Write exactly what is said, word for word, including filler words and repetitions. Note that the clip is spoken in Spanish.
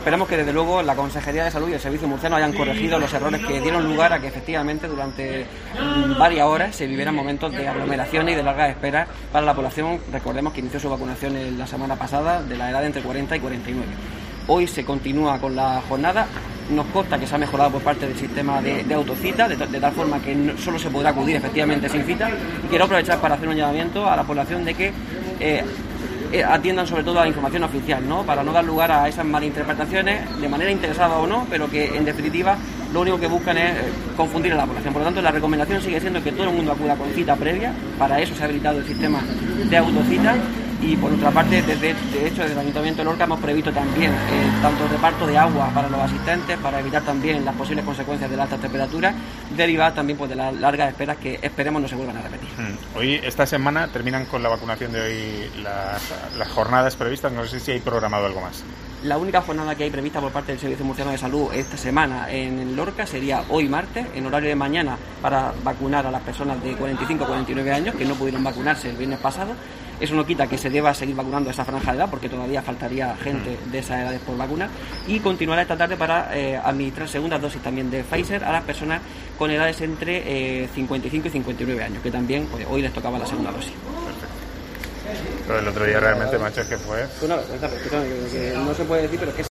esperamos que desde luego la Consejería de Salud y el Servicio Murciano hayan corregido los errores que dieron lugar a que efectivamente durante varias horas se vivieran momentos de aglomeraciones y de largas esperas para la población. Recordemos que inició su vacunación en la semana pasada de la edad de entre cuarenta y cuarenta y nueve. Hoy se continúa con la jornada. Nos consta que se ha mejorado por parte del sistema de, de autocita, de, de tal forma que no, solo se podrá acudir efectivamente sin cita. Y quiero aprovechar para hacer un llamamiento a la población de que eh, eh, atiendan sobre todo a la información oficial, ¿no? Para no dar lugar a esas malinterpretaciones, de manera interesada o no, pero que en definitiva lo único que buscan es eh, confundir a la población. Por lo tanto, la recomendación sigue siendo que todo el mundo acuda con cita previa. Para eso se ha habilitado el sistema de autocita. Y por otra parte, desde, de hecho, desde el Ayuntamiento de Lorca hemos previsto también eh, tanto el reparto de agua para los asistentes, para evitar también las posibles consecuencias de las altas temperaturas, derivadas también pues, de las largas esperas que esperemos no se vuelvan a repetir. Mm. Hoy, esta semana, terminan con la vacunación de hoy las, las jornadas previstas. No sé si hay programado algo más. La única jornada que hay prevista por parte del Servicio Murciano de Salud esta semana en Lorca sería hoy martes, en horario de mañana, para vacunar a las personas de cuarenta y cinco a cuarenta y nueve años que no pudieron vacunarse el viernes pasado. Eso no quita que se deba seguir vacunando a esa franja de edad, porque todavía faltaría gente de esas edades por vacunar. Y continuará esta tarde para eh, administrar segundas dosis también de Pfizer a las personas con edades entre eh, cincuenta y cinco y cincuenta y nueve años, que también pues, hoy les tocaba la segunda dosis. Perfecto. Lo del otro día realmente, macho, es que fue... Pues nada, que no se puede decir, pero es que